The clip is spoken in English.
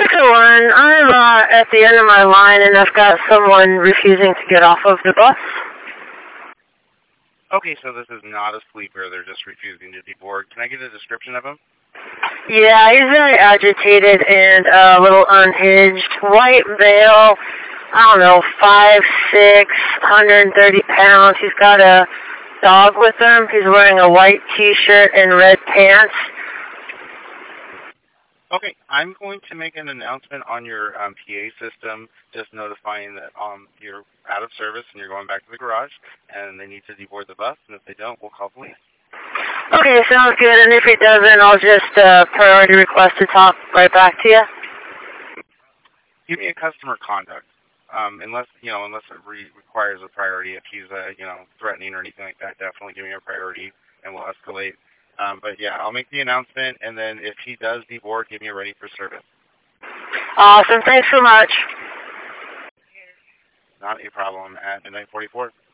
601, I'm at the end of my line and I've got someone refusing to get off of the bus. Okay, so this is not a sleeper. They're just refusing to deboard. Can I get a description of him? Yeah, he's very agitated and a little unhinged. White veil, I don't know, 5'6", 130 pounds. He's got a dog with him. He's wearing a white t-shirt and red pants. Okay, I'm going to make an announcement on your PA system, just notifying that you're out of service and you're going back to the garage, and they need to deboard the bus, and if they don't, we'll call police. Okay, sounds good, and if he doesn't, I'll just priority request to talk right back to you. Give me a customer conduct, unless it requires a priority. If he's, threatening or anything like that, definitely give me a priority, and we'll escalate. But yeah, I'll make the announcement, and then if he does deboard, give me a ready for service. Awesome, thanks so much. Not a problem. At midnight 44.